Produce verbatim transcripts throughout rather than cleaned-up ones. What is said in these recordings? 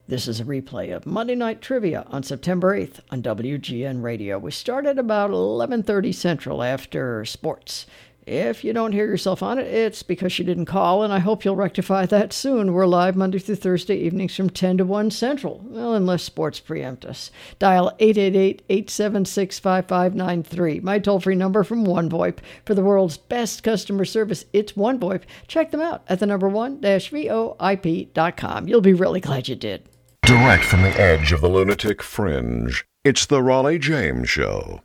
This is a replay of Monday Night Trivia on September eighth on W G N Radio. We start at about eleven thirty Central after sports. If you don't hear yourself on it, it's because you didn't call, and I hope you'll rectify that soon. We're live Monday through Thursday evenings from ten to one Central, well, unless sports preempt us. Dial eight eight eight, eight seven six, five five nine three. My toll-free number from OneVoIP. For the world's best customer service, it's OneVoIP. Check them out at the number one dash V O I P dot com. You'll be really glad you did. Direct from the edge of the lunatic fringe, it's the Raleigh James Show.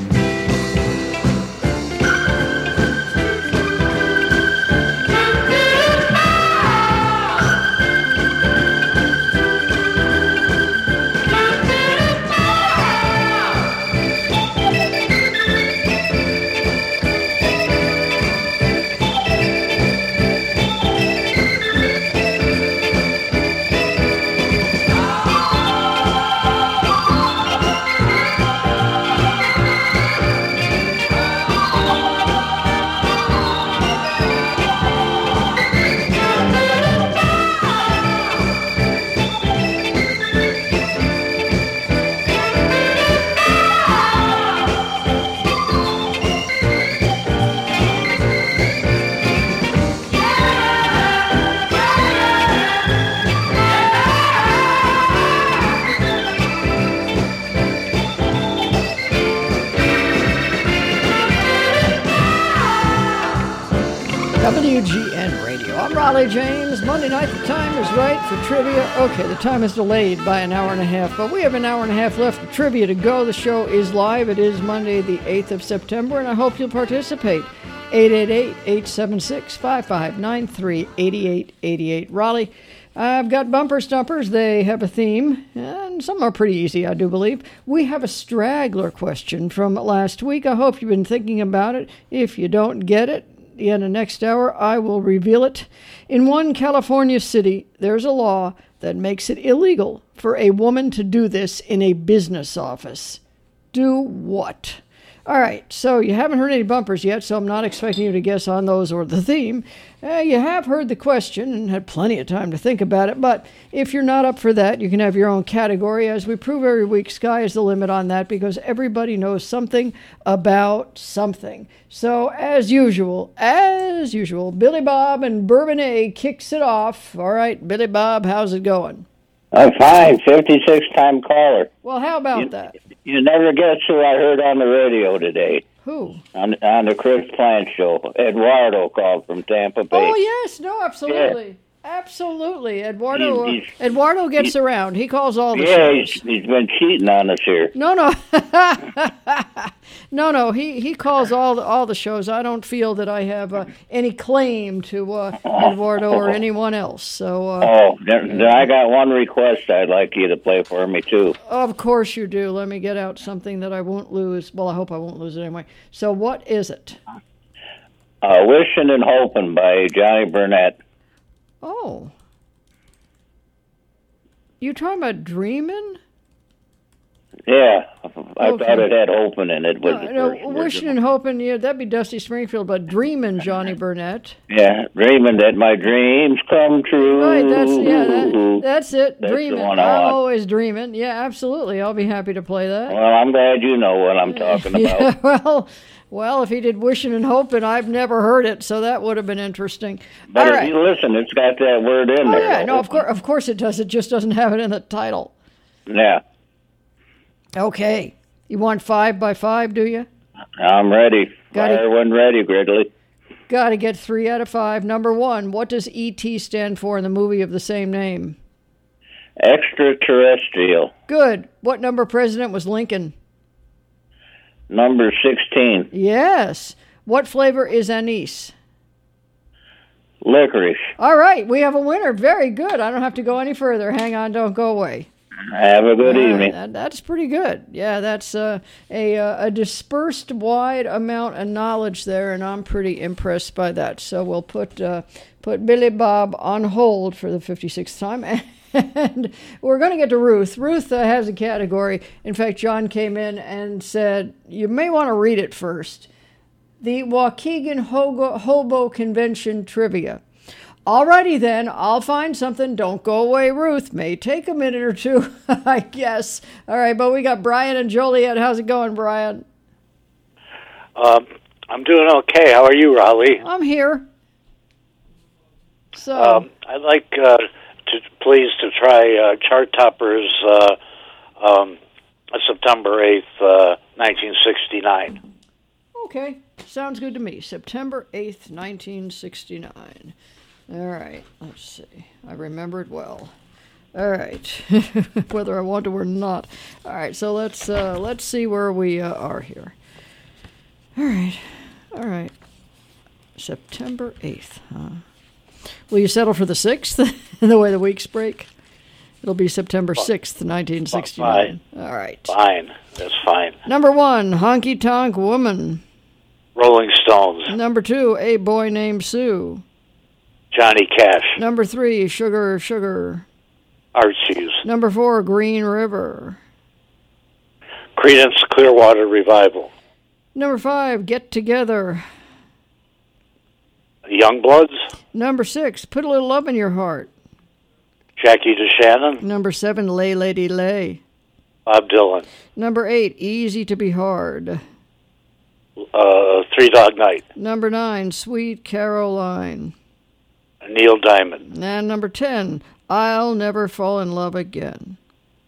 W G N Radio. I'm Raleigh James. Monday night, the time is right for trivia. Okay, the time is delayed by an hour and a half, but we have an hour and a half left of trivia to go. The show is live. It is Monday, the eighth of September, and I hope you'll participate. eight eight eight, eight seven six, five five nine three, eight eight eight eight. Raleigh, I've got bumper stumpers. They have a theme, and some are pretty easy, I do believe. We have a straggler question from last week. I hope you've been thinking about it. If you don't get it, in the next hour, I will reveal it. In one California city, there's a law that makes it illegal for a woman to do this in a business office. Do what? All right, so you haven't heard any bumpers yet, so I'm not expecting you to guess on those or the theme. Uh, you have heard the question and had plenty of time to think about it, but if you're not up for that, you can have your own category. As we prove every week, sky is the limit on that because everybody knows something about something. So, as usual, as usual, Billy Bob and Bourbonnais kicks it off. All right, Billy Bob, how's it going? I'm fine, fifty-six time caller. Well, how about you, that? You never guess who I heard on the radio today. Who? On, on the Chris Plant show. Eduardo called from Tampa Bay. Oh, yes, no, absolutely. Yeah. Absolutely. Eduardo he's, he's, Eduardo gets around. He calls all the yeah, shows. He's, he's been cheating on us here. No, no. no, no. He, he calls all the, all the shows. I don't feel that I have uh, any claim to uh, Eduardo or anyone else. So. Uh, oh, then, then I got one request I'd like you to play for me, too. Of course you do. Let me get out something that I won't lose. Well, I hope I won't lose it anyway. So what is it? Uh, Wishing and Hoping by Johnny Burnett. Oh. You talking about Dreamin'? Yeah, I okay. thought it had hoping in it. Was no, the no, first wishing and hoping, yeah, that'd be Dusty Springfield, but Dreamin', Johnny Burnett. Yeah, dreaming that my dreams come true. Right, that's, yeah, that, that's it, that's dreaming. I'm want. always dreaming. Yeah, absolutely, I'll be happy to play that. Well, I'm glad you know what I'm talking about. Yeah, well... Well, if he did Wishing and Hoping, I've never heard it, so that would have been interesting. But All if right. you listen, it's got that word in oh, there. Yeah, no, of course, of course it does. It just doesn't have it in the title. Yeah. Okay. You want five by five, do you? I'm ready. Gotta, Fire when ready, Gridley. Got to get three out of five. Number one, what does E T stand for in the movie of the same name? Extraterrestrial. Good. What number president was Lincoln? Number sixteen. Yes. What flavor is anise? Licorice. All right, we have a winner. Very good. I don't have to go any further. Hang on, don't go away. Have a good uh, evening. That, that's pretty good. Yeah, that's uh, a uh, a dispersed wide amount of knowledge there, and I'm pretty impressed by that. So we'll put uh, put Billy Bob on hold for the fifty-sixth time. And we're going to get to Ruth. Ruth uh, has a category. In fact, John came in and said, you may want to read it first. The Waukegan Hobo, Hobo Convention Trivia. Alrighty then, I'll find something. Don't go away, Ruth. May take a minute or two, I guess. All right, but we got Brian and Joliet. How's it going, Brian? Um, I'm doing okay. How are you, Raleigh? I'm here. So um, I'd like uh, to please to try uh, Chart Toppers uh, um, September eighth, uh, nineteen sixty-nine. Okay, sounds good to me. September eighth, nineteen sixty-nine. All right, let's see. I remember it well. All right, whether I want to or not. All right, so let's uh, let's see where we uh, are here. All right, all right. September eighth, huh? Will you settle for the sixth, the way the weeks break? It'll be September sixth, nineteen sixty-nine. Fine. All right. Fine, that's fine. Number one, Honky Tonk Woman. Rolling Stones. Number two, A Boy Named Sue. Johnny Cash. Number three, Sugar Sugar. Archies. Number four, Green River. Creedence Clearwater Revival. Number five, Get Together. Youngbloods. Number six, Put a Little Love in Your Heart. Jackie DeShannon. Number seven, Lay Lady Lay. Bob Dylan. Number eight, Easy to Be Hard. Uh, Three Dog Night. Number nine, Sweet Caroline. Neil Diamond. And number ten, I'll Never Fall in Love Again.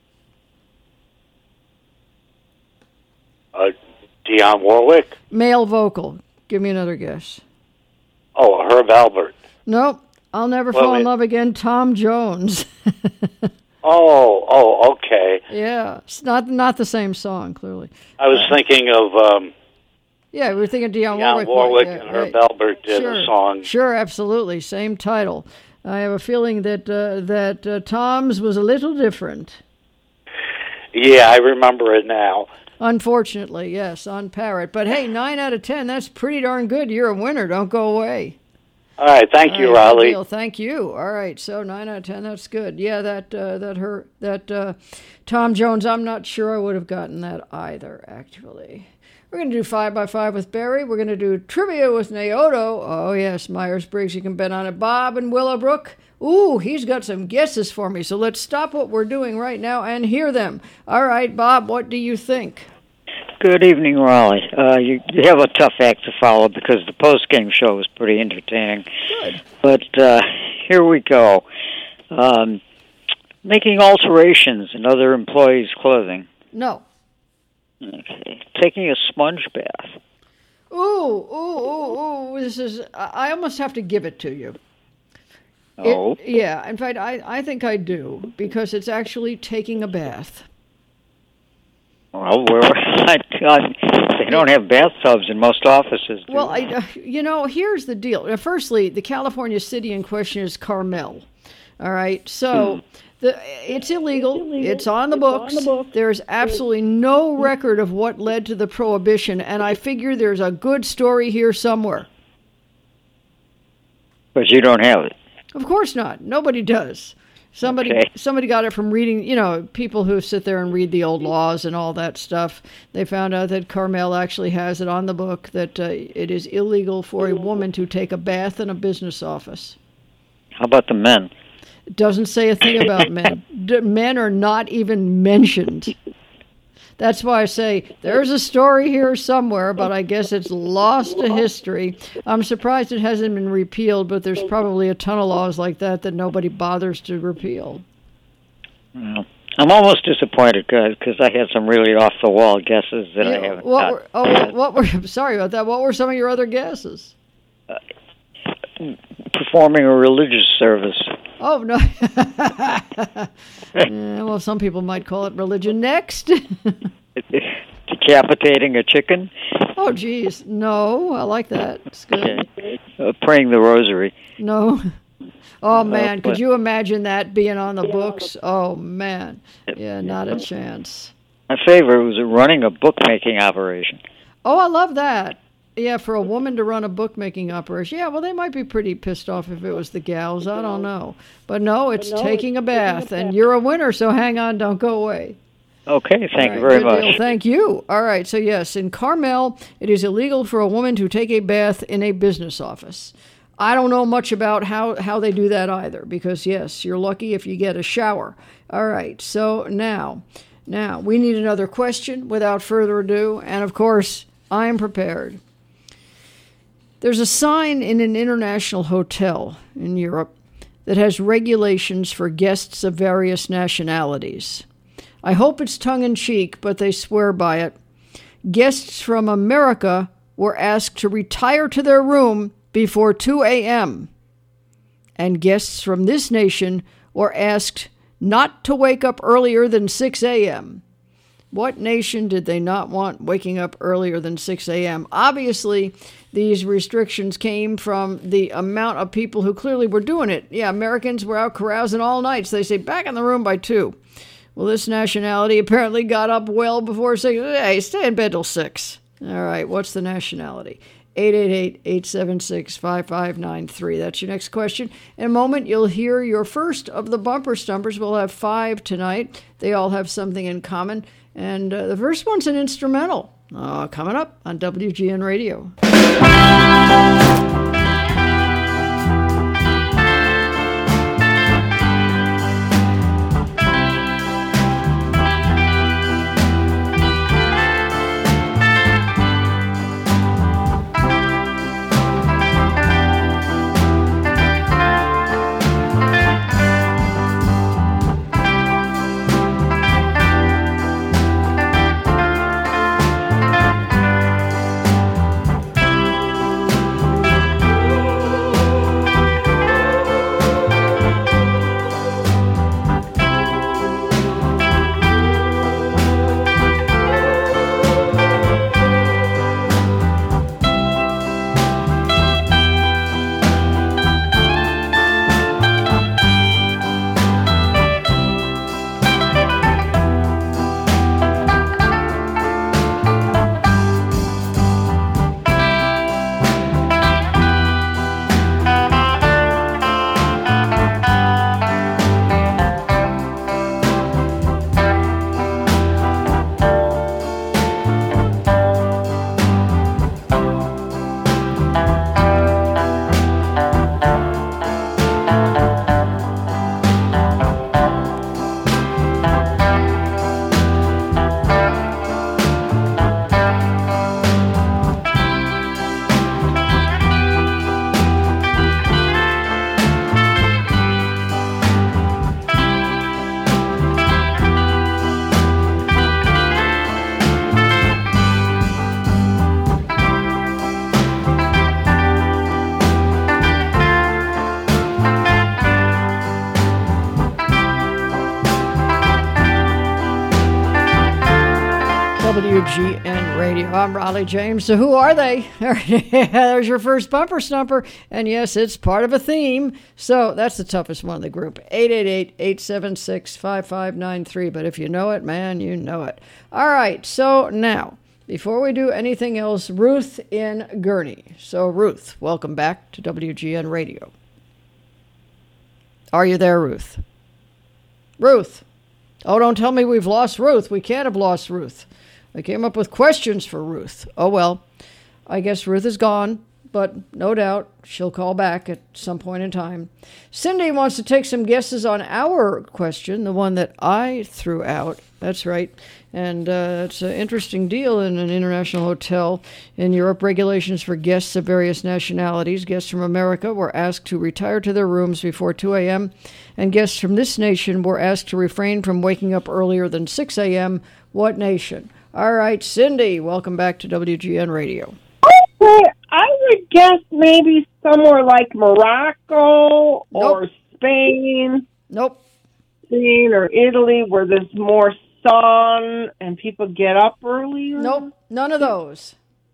Uh, Dionne Warwick. Male vocal. Give me another guess. Oh, Herb Alpert. Nope. I'll Never Well, Fall in wait. Love Again, Tom Jones. Oh, oh, okay. Yeah, it's not not the same song, clearly. I was thinking of um, Yeah, we were thinking Dionne Dionne Warwick. Warwick yeah, and Herb right. Alpert did Sure. a song. Sure, absolutely. Same title. I have a feeling that uh, that uh, Tom's was a little different. Yeah, I remember it now. Unfortunately, yes, on Parrot. But hey, nine out of ten, that's pretty darn good. You're a winner. Don't go away. All right, thank All you, right, good Raleigh. deal. Thank you. All right, so nine out of ten, that's good. Yeah, that uh, that her that uh, Tom Jones. I'm not sure I would have gotten that either. Actually, we're gonna do five by five with Barry. We're gonna do trivia with Naoto. Oh yes, Myers Briggs. You can bet on it. Bob and Willowbrook. Ooh, he's got some guesses for me. So let's stop what we're doing right now and hear them. All right, Bob. What do you think? Good evening, Raleigh. Uh, you, you have a tough act to follow because the post-game show was pretty entertaining. Good. But uh, here we go. Um, making alterations in other employees' clothing. No. Okay. Taking a sponge bath. Ooh, ooh, ooh, ooh. This is. I I almost have to give it to you. Oh. It, yeah, in fact, I, I think I do, because it's actually taking a bath. Well, where I, I, they don't have bathtubs in most offices. Do Well, they? I, uh, you know, here's the deal. Uh, Firstly, the California city in question is Carmel. All right, so Hmm. the it's illegal. It's on the books. There's absolutely no record of what led to the prohibition, and I figure there's a good story here somewhere. But you don't have it. Of course not. Nobody does. Somebody Okay. somebody got it from reading, you know, people who sit there and read the old laws and all that stuff. They found out that Carmel actually has it on the book that uh, it is illegal for a woman to take a bath in a business office. How about the men? It doesn't say a thing about men. D- men are not even mentioned. That's why I say there's a story here somewhere, but I guess it's lost to history. I'm surprised it hasn't been repealed, but there's probably a ton of laws like that that nobody bothers to repeal. Well, I'm almost disappointed because I had some really off-the-wall guesses that I Yeah, haven't what got. were, oh, what were? Sorry about that. What were some of your other guesses? Performing a religious service. Oh no. Yeah, well, some people might call it religion. Next. Decapitating a chicken. Oh, geez. No, I like that. It's good. Okay. Uh, praying the rosary. No. Oh, man. Uh, Could but- you imagine that being on the books? Oh, man. Yeah, not a chance. My favorite was running a bookmaking operation. Oh, I love that. Yeah, for a woman to run a bookmaking operation. Yeah, well, they might be pretty pissed off if it was the gals. I don't know. But no, it's taking a bath. And you're a winner, so hang on. Don't go away. Okay, thank All you right, very good much. deal. Thank you. All right, so yes, in Carmel, it is illegal for a woman to take a bath in a business office. I don't know much about how, how they do that either, because, yes, you're lucky if you get a shower. All right, so now, now, we need another question without further ado, and, of course, I am prepared. There's a sign in an international hotel in Europe that has regulations for guests of various nationalities. I hope it's tongue-in-cheek, but they swear by it. Guests from America were asked to retire to their room before two a.m., and guests from this nation were asked not to wake up earlier than six a.m. What nation did they not want waking up earlier than six a.m.? Obviously, these restrictions came from the amount of people who clearly were doing it. Yeah, Americans were out carousing all night, so they say back in the room by two. Well, this nationality apparently got up well before six. Hey, stay in bed till six. All right, what's the nationality? eight eight eight, eight seven six, five five nine three. That's your next question. In a moment, you'll hear your first of the bumper stumpers. We'll have five tonight. They all have something in common. And uh, the first one's an instrumental. Uh, coming up on W G N Radio. W G N Radio. I'm Raleigh James. So who are they? There's your first bumper stumper. And yes, it's part of a theme. So that's the toughest one of the group. eight eight eight, eight seven six, five five nine three. But if you know it, man, you know it. All right. So now, before we do anything else, Ruth in Gurnee. So Ruth, welcome back to W G N Radio. Are you there, Ruth? Ruth. Oh, don't tell me we've lost Ruth. We can't have lost Ruth. I came up with questions for Ruth. Oh, well, I guess Ruth is gone, but no doubt she'll call back at some point in time. Cindy wants to take some guesses on our question, the one that I threw out. That's right. And uh, it's an interesting deal in an international hotel in Europe. Regulations for guests of various nationalities. Guests from America were asked to retire to their rooms before two a.m., and guests from this nation were asked to refrain from waking up earlier than six a.m. What nation? All right, Cindy, welcome back to W G N Radio. Okay, I would guess maybe somewhere like Morocco Nope. or Spain. Nope. Spain or Italy, where there's more sun and people get up earlier. Nope, none of those.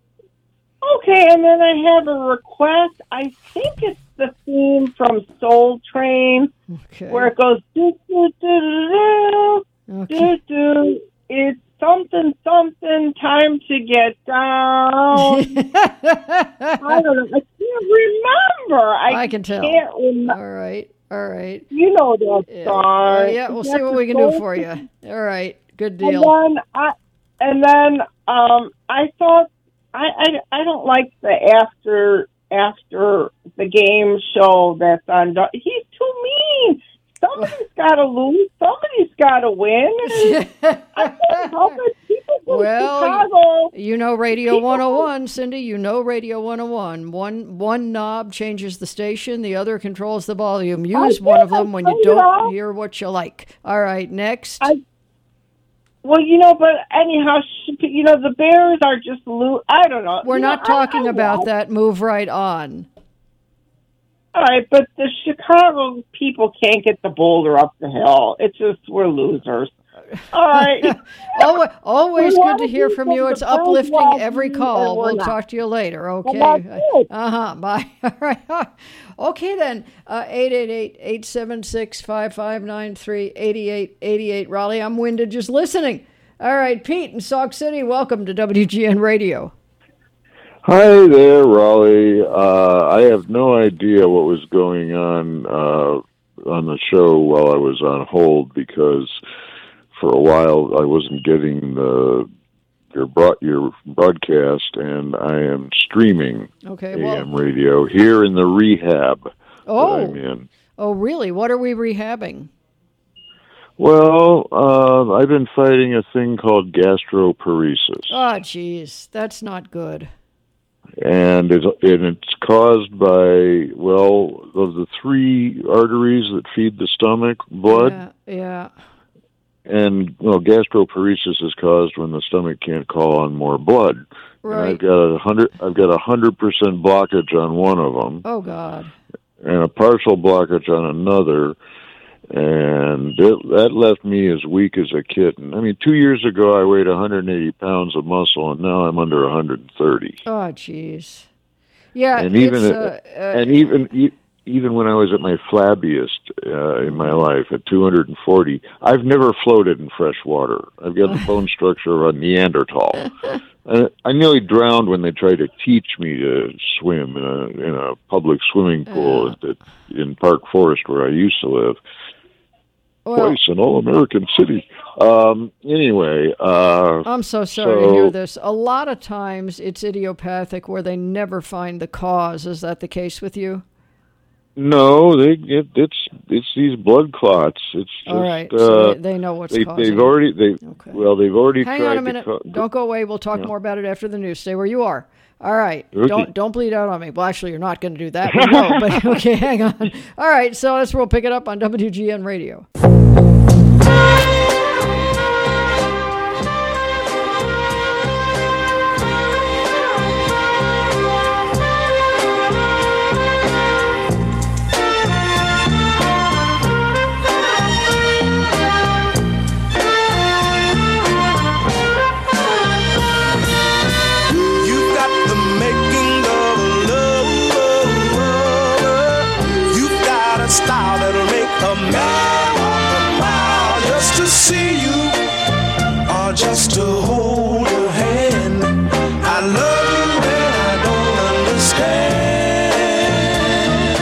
Okay, and then I have a request. I think it's the theme from Soul Train, Okay. where it goes do do do do do Okay. do do. It's something something time to get down. I don't know. I can't remember. I, I can tell. Can't remember. All right, all right. You know that Yeah, song. uh, yeah we'll see what we can do for you. All right, good deal. And then I, and then um, I thought I, I, I don't like the after after the game show that's on. He's too mean. Somebody's got to lose. Somebody's got to win. I can't help it. People from well, Chicago. You know Radio one oh one, Cindy. You know Radio one oh one. One one knob changes the station. The other controls the volume. Use one of them when you don't hear what you like. All right, next. I, well, you know, but anyhow, you know, the Bears are just lo- I don't know. We're you not know, talking I, I about know. that. Move right on. All right, but the Chicago people can't get the boulder up the hill. It's just, we're losers. All right. always always good to hear from you. It's The Browns uplifting lost, every and call. we're We'll not. talk to you later, okay? Well, that's it. Uh-huh, bye. All right. Okay, then. Uh, eight eight eight, eight seven six, five five nine three, eight eight eight eight. Raleigh, I'm winded just listening. All right, Pete in Sauk City, welcome to W G N Radio. Hi there, Raleigh. Uh, I have no idea what was going on uh, on the show while I was on hold because for a while I wasn't getting the your broad, your broadcast, and I am streaming Okay, well, A M radio here in the rehab Oh. that I'm in. oh, really? What are we rehabbing? Well, uh, I've been fighting a thing called gastroparesis. Oh, geez, that's not good. And it's, and it's caused by, well, of the three arteries that feed the stomach, blood, Yeah, yeah. and, well, gastroparesis is caused when the stomach can't call on more blood. And Right. I've got a hundred, I've got a hundred percent blockage on one of them, Oh, God. and a partial blockage on another, and it, that left me as weak as a kitten. I mean, two years ago I weighed one hundred eighty pounds of muscle, and now I'm under one hundred thirty. Oh, jeez. Yeah, And even it's, at- uh, uh, and even e- even when I was at my flabbiest uh, in my life at two hundred forty, I've never floated in fresh water. I've got the bone structure of a Neanderthal. I, I nearly drowned when they tried to teach me to swim in a in a public swimming pool at, at, in Park Forest where I used to live. well, Twice in all-American city. Um, anyway, uh, I'm so sorry to hear so- this. A lot of times it's idiopathic where they never find the cause. Is that the case with you? no, they it, it's it's these blood clots. It's just, All right, uh, so they, they know what's they, causing they've it. already they Okay. well they've already Hang tried on a minute. to co- Don't go away. We'll talk Yeah. more about it after the news. Stay where you are. All right. Okay. Don't don't bleed out on me. Well, actually, you're not going to do that. We know, but okay, hang on. All right. So that's where we'll pick it up on W G N Radio. You've got the making of a lover. You've got a style that'll make a man walk a mile just to see you or just to hold your hand. I love you and I don't understand.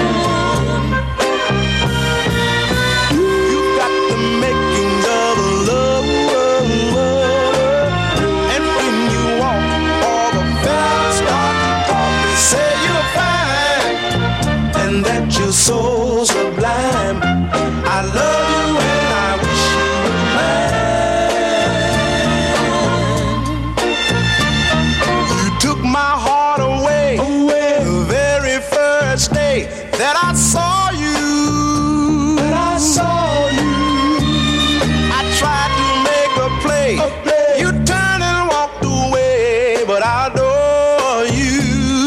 You've got the makings of a lover. And when you walk, all the fellas start to talk and say you're fine and that you're so sublime. I love you and I wish you were mine. You took my heart away, away the very first day that I saw you. That I saw you. I tried to make a play. You turned and walked away, but I adore you.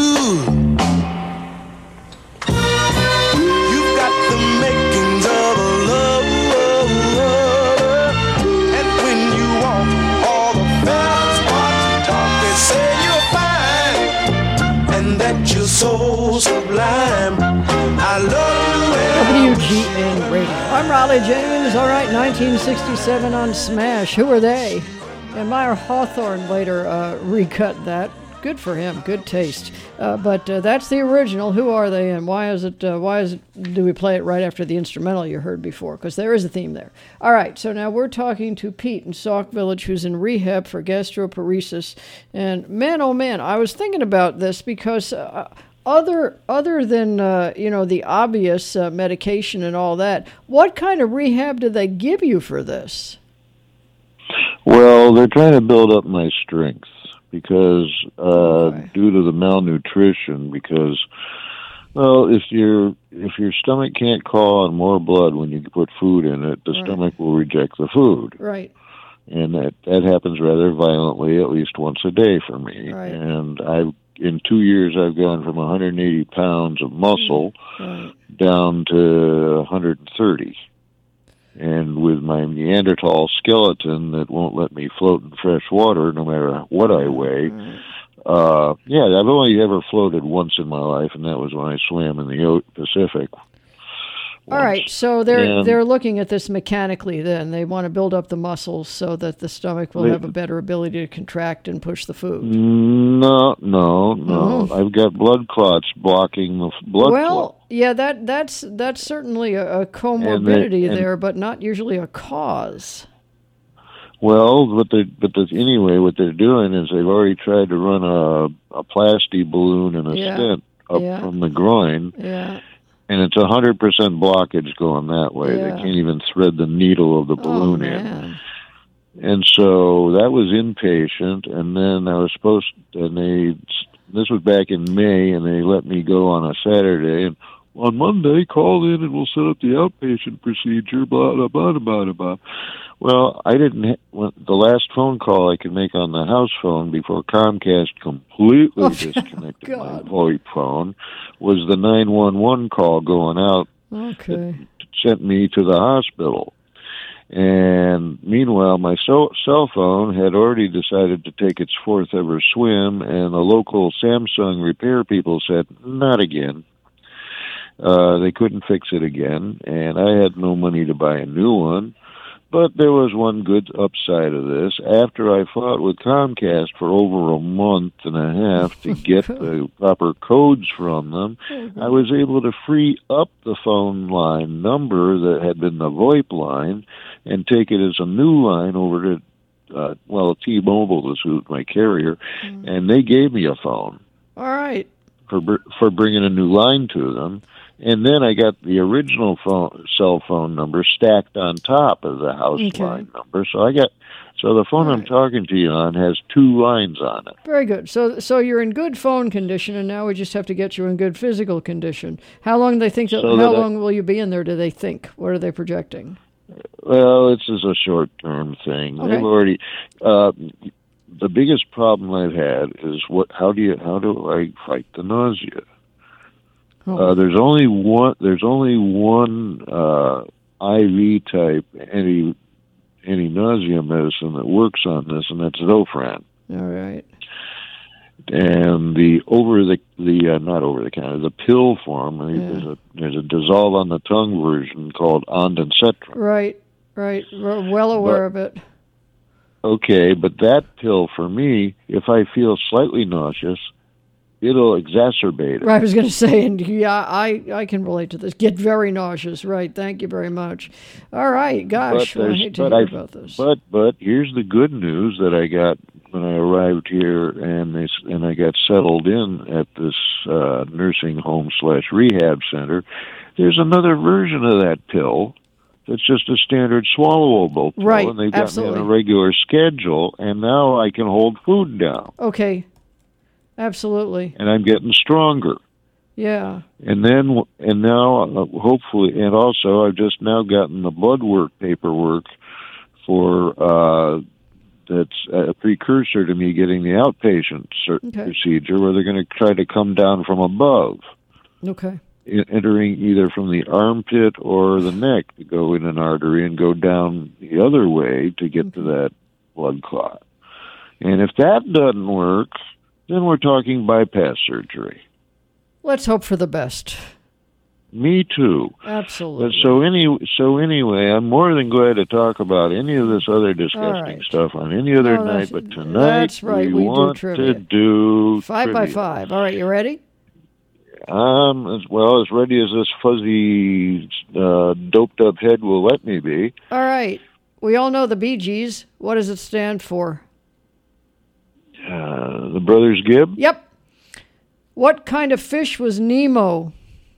You've got the makings of a lover, and when you walk, all the fellas start to talk. They say you're fine, and that you're so sublime. I love you and W G N Radio. I'm Raleigh James. All right, nineteen sixty-seven on Smash. Who are they? And Meyer Hawthorne later uh, recut that. Good for him. Good taste. Uh, but uh, that's the original. Who are they, and why is it? Uh, why is it? Do we play it right after the instrumental you heard before? Because there is a theme there. All right. So now we're talking to Pete in Sauk Village, who's in rehab for gastroparesis. And man, oh man, I was thinking about this because. Uh, other other than uh, you know the obvious uh, medication and all that, what kind of rehab do they give you for this? Well, they're trying to build up my strength because uh, Okay. due to the malnutrition. Because well, if your if your stomach can't call on more blood when you put food in it, the Right. stomach will reject the food. Right. And that, that happens rather violently, at least once a day for me. Right. And I've in two years, I've gone from one hundred eighty pounds of muscle Right. down to one hundred thirty. And with my Neanderthal skeleton that won't let me float in fresh water no matter what I weigh, uh, yeah, I've only ever floated once in my life, and that was when I swam in the O- Pacific. All right, so they're And- they're looking at this mechanically. Then they want to build up the muscles so that the stomach will They- have a better ability to contract and push the food. No, no, no. Mhm. I've got blood clots blocking the f- blood well, flow. yeah, that that's that's certainly a, a comorbidity and- there, but not usually a cause. Well, but they but the, anyway, what they're doing is they've already tried to run a a plastic balloon and a Yeah, stent up yeah. from the groin, Yeah. and it's a hundred percent blockage going that way. Yeah. They can't even thread the needle of the Oh balloon in. man. And so that was inpatient, and then I was supposed, and they, this was back in May, and they let me go on a Saturday, and on Monday, call in and we'll set up the outpatient procedure, blah, blah, blah, blah, blah, blah. Well, I didn't, ha- when, the last phone call I could make on the house phone before Comcast completely Oh, disconnected my God. VoIP phone was the nine one one call going out, Okay. sent me to the hospital. And meanwhile, my so- cell phone had already decided to take its fourth ever swim, and the local Samsung repair people said, not again. Uh, they couldn't fix it again, and I had no money to buy a new one. But there was one good upside of this. After I fought with Comcast for over a month and a half to get the proper codes from them, I was able to free up the phone line number that had been the VoIP line and take it as a new line over to, uh, well, T-Mobile to suit my carrier, and they gave me a phone All right. for br- for bringing a new line to them. And then I got the original phone, cell phone number stacked on top of the house Okay. line number. So I got, so the phone I'm Right. talking to you on has two lines on it. Very good. So so you're in good phone condition, and now we just have to get you in good physical condition. How long do they think? That, So how that I- long will you be in there? Do they think? What are they projecting? Well, this is a short-term thing. Okay. They've already. Uh, the biggest problem I've had is what? How do you? How do I fight the nausea? Oh. Uh, there's only one. There's only one uh, I V type anti anti nausea medicine that works on this, and that's Zofran. All right. And the over the the uh, not over the counter, the pill form. Yeah. There's a there's a dissolve on the tongue version called Ondansetron. Right. Right. We're well aware But- of it. Okay, but that pill for me, if I feel slightly nauseous, it'll exacerbate it. Right, I was going to say, and yeah, I, I can relate to this. Get very nauseous. Right. Thank you very much. All right. Gosh, well, I there's- hate to but hear I- about this. But but here's the good news that I got when I arrived here, and they s- and I got settled in at this uh, nursing home slash rehab center. There's another version of that pill. It's just a standard swallowable pill, Right, and they've got absolutely. me on a regular schedule, and now I can hold food down, Okay. Absolutely. and I'm getting stronger. Yeah. And then, and now, uh, hopefully, and also, I've just now gotten the blood work paperwork for uh, that's a precursor to me getting the outpatient cert- Okay. procedure, where they're going to try to come down from above, Okay. e- entering either from the armpit or the neck to go in an artery and go down the other way to get to that blood clot. And if that doesn't work, then we're talking bypass surgery. Let's hope for the best. Me too. Absolutely. But so any so anyway, I'm more than glad to talk about any of this other disgusting right. stuff on any other No, night. that's- But tonight that's right, we do want trivia. to do Five by trivia. five. All right, you ready? I'm as well as ready as this fuzzy, uh, doped up head will let me be. All right. We all know the Bee Gees. What does it stand for? Uh, the Brothers Gibb. Yep. What kind of fish was Nemo?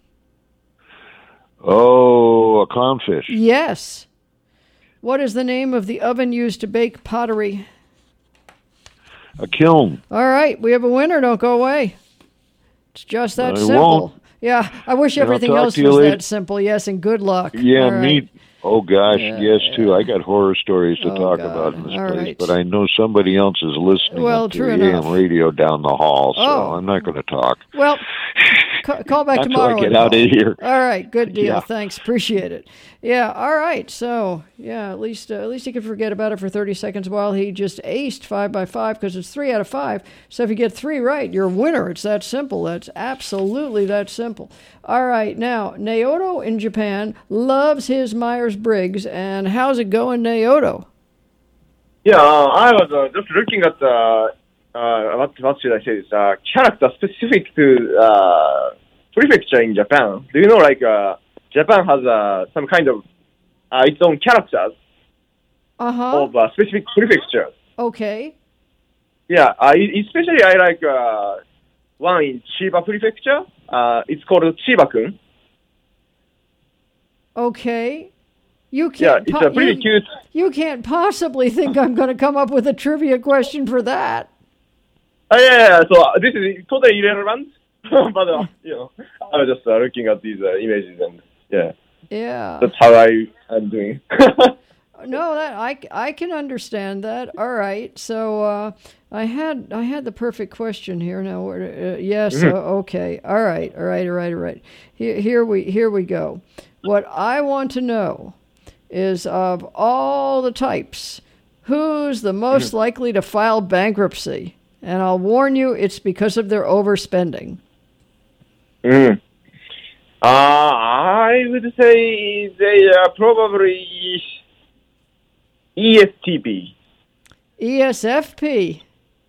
Oh, a clownfish. Yes. What is the name of the oven used to bake pottery? A kiln. All right, we have a winner. Don't go away. It's just that I simple. won't. Yeah, I wish I'll everything talk else to you was later. that simple. Yes, and good luck. Yeah, All right. me. Oh gosh, Yeah, yes yeah. too. I got horror stories to Oh, talk God. about in this All place, right. but I know somebody else is listening Well, up to true the enough. A M radio down the hall, so Oh. I'm not going to talk. Well, ca- call back Not till tomorrow. I get and out call. of here. All right, good deal. Yeah. Thanks, appreciate it. Yeah, all right. So, yeah, at least uh, at least he could forget about it for thirty seconds while he just aced five by five because it's three out of five. So if you get three right, you're a winner. It's that simple. That's absolutely that simple. All right, now Naoto in Japan loves his Myers-Briggs, and how's it going, Naoto? Yeah, uh, I was uh, just looking at the, uh, what, what should I say, is uh, character specific to uh, prefecture in Japan. Do you know, like, uh, Japan has uh, some kind of uh, its own characters Uh-huh. of uh, specific prefectures. Okay. Yeah, uh, e- especially I like uh, one in Chiba Prefecture. Uh, it's called Chiba-kun. Okay. You Yeah, can't it's po- a pretty you, cute. you can't possibly think I'm going to come up with a trivia question for that. Uh, yeah, yeah, yeah, so uh, this is totally irrelevant. but, uh, you know, I was just uh, looking at these uh, images and, yeah, Yeah. that's how I am doing. No, that I, I can understand that. All right. So uh, I had I had the perfect question here. Now, uh, yes. Mhm. Uh, okay. All right. All right. All right. All right. Here, here we here we go. What I want to know is of all the types, who's the most likely to file bankruptcy? And I'll warn you, it's because of their overspending. Mm. Uh, I would say they are probably E S T P. E S F P.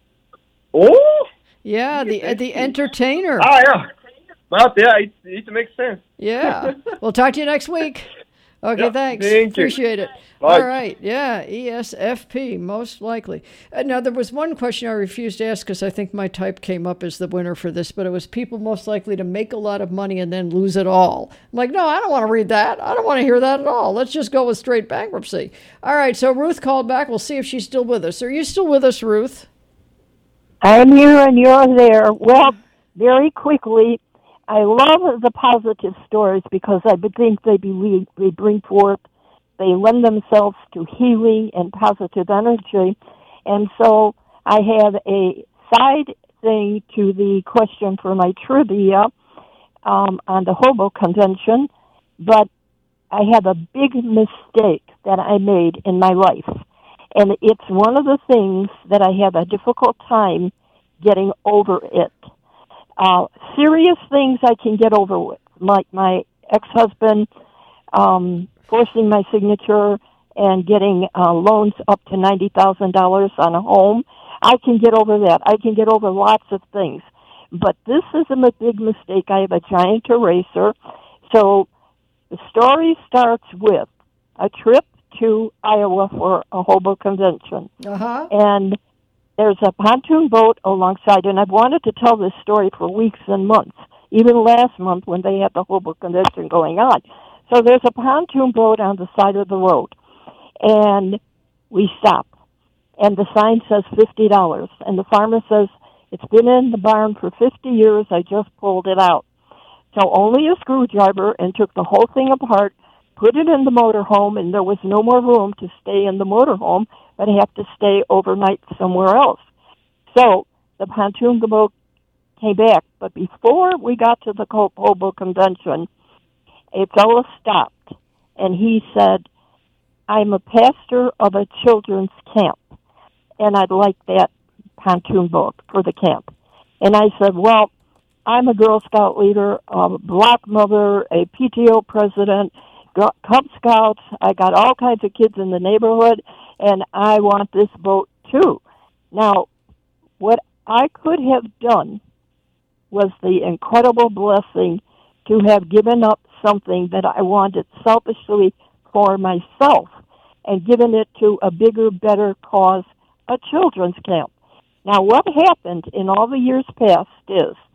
Oh? Yeah, the the entertainer. Ah, yeah. But yeah, it, it makes sense. Yeah. We'll talk to you next week. Okay, Yeah, thanks. thank you. Appreciate it. Bye. All right. Yeah, E S F P, most likely. Uh, now, there was one question I refused to ask because I think my type came up as the winner for this, but it was people most likely to make a lot of money and then lose it all. I'm like, no, I don't want to read that. I don't want to hear that at all. Let's just go with straight bankruptcy. All right, so Ruth called back. We'll see if she's still with us. Are you still with us, Ruth? I'm here and you're there. Well, very quickly, I love the positive stories because I would think they, be, they bring forth, they lend themselves to healing and positive energy. And so I have a side thing to the question for my trivia um, on the Hobo Convention, but I have a big mistake that I made in my life. And it's one of the things that I have a difficult time getting over it. Uh, serious things I can get over with, like my ex-husband um, forcing my signature and getting uh, loans up to ninety thousand dollars on a home. I can get over that. I can get over lots of things. But this is a big mistake. I have a giant eraser. So the story starts with a trip to Iowa for a Hobo Convention. Uh-huh. And there's a pontoon boat alongside, and I've wanted to tell this story for weeks and months, even last month when they had the Hobo Convention going on. So there's a pontoon boat on the side of the road, and we stop, and the sign says fifty dollars, and the farmer says, it's been in the barn for fifty years, I just pulled it out. So only a screwdriver, and took the whole thing apart, put it in the motorhome, and there was no more room to stay in the motorhome, but I have to stay overnight somewhere else. So the pontoon boat came back, but before we got to the Hobo Convention, a fellow stopped, and he said, I'm a pastor of a children's camp, and I'd like that pontoon boat for the camp. And I said, well, I'm a Girl Scout leader, a block mother, a P T O president, Cub Scouts. I got all kinds of kids in the neighborhood, and I want this boat too. Now, what I could have done was the incredible blessing to have given up something that I wanted selfishly for myself and given it to a bigger, better cause, a children's camp. Now, what happened in all the years past is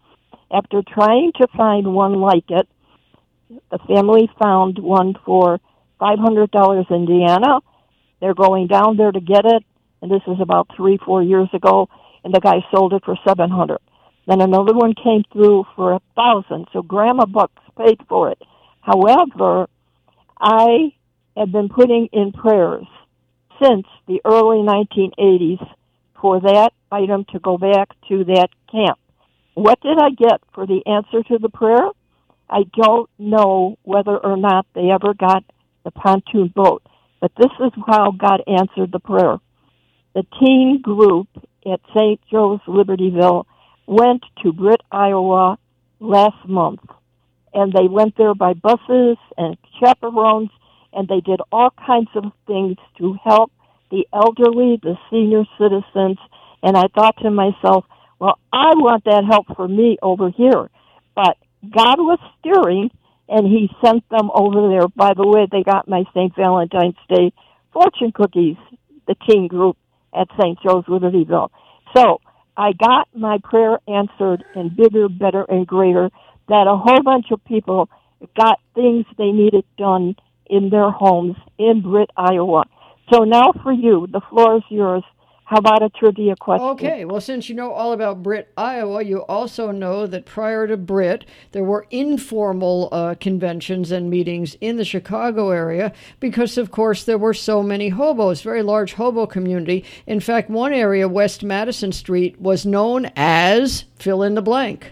After trying to find one like it, the family found one for five hundred dollars in Indiana. They're going down there to get it, and this is about three, four years ago, and the guy sold it for seven hundred dollars. Then another one came through for a thousand dollars, so Grandma Bucks paid for it. However, I have been putting in prayers since the early nineteen eighties for that item to go back to that camp. What did I get for the answer to the prayer? I don't know whether or not they ever got the pontoon boat, but this is how God answered the prayer. The teen group at Saint Joe's Libertyville went to Britt, Iowa last month, and they went there by buses and chaperones, and they did all kinds of things to help the elderly, the senior citizens, and I thought to myself, well, I want that help for me over here. But God was steering, and he sent them over there. By the way, they got my Saint Valentine's Day fortune cookies, the teen group at Saint Joe's Libertyville. So I got my prayer answered in bigger, better, and greater, that a whole bunch of people got things they needed done in their homes in Britt, Iowa. So now for you, the floor is yours. How about a trivia question? Okay, well, since you know all about Britt, Iowa, you also know that prior to Britt, there were informal uh, conventions and meetings in the Chicago area because, of course, there were so many hobos, very large hobo community. In fact, one area, West Madison Street, was known as fill in the blank.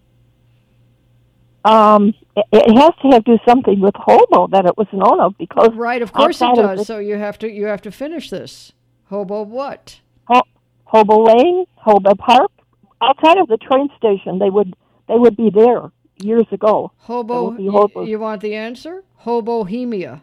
Um, it has to have to do something with hobo that it was known of because right, of course it does. The, so you have to you have to finish this. Hobo what? Ho- Hobo Lane, Hobo Park, outside of the train station. They would they would be there years ago. Hobo. You, you want the answer? Hobohemia.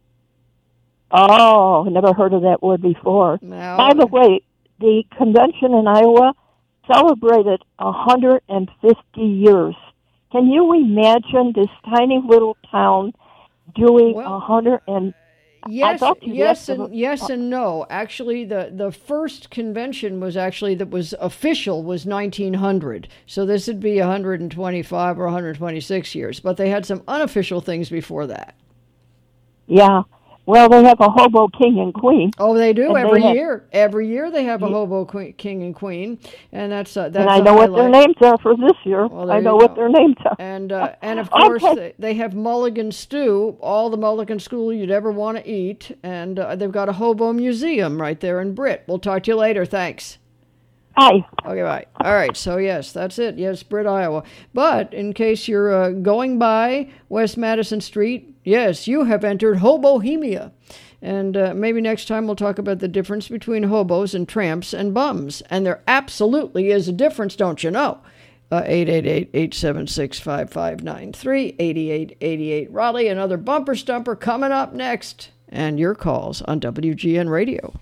Oh, never heard of that word before. No. By the way, the convention in Iowa celebrated one hundred fifty years. Can you imagine this tiny little town doing well, one hundred and Yes, yes, and yes and no. Actually, the, the first convention was actually that was official was nineteen hundred. So this would be one hundred twenty-five or one hundred twenty-six years. But they had some unofficial things before that. Yeah. Well, they have a hobo king and queen. Oh, they do every they have, year. Every year they have a hobo queen, king and queen, and that's uh, that's. And I know what their names are for this year. Well, I know go. what their names are. And uh, and of course okay. they, they have mulligan stew, all the mulligan stew you'd ever want to eat, and uh, they've got a hobo museum right there in Britt. We'll talk to you later. Thanks. Hi. Okay, bye. All right, so yes, that's it. Yes, Britt, Iowa. But in case you're uh, going by West Madison Street, yes, you have entered Hobohemia. And uh, maybe next time we'll talk about the difference between hobos and tramps and bums. And there absolutely is a difference, don't you know? Uh, eight eight eight, eight seven six, five five nine three, eight eight eight eight Raleigh. Another bumper stumper coming up next. And your calls on W G N Radio.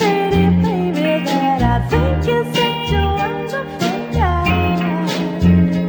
Thank you.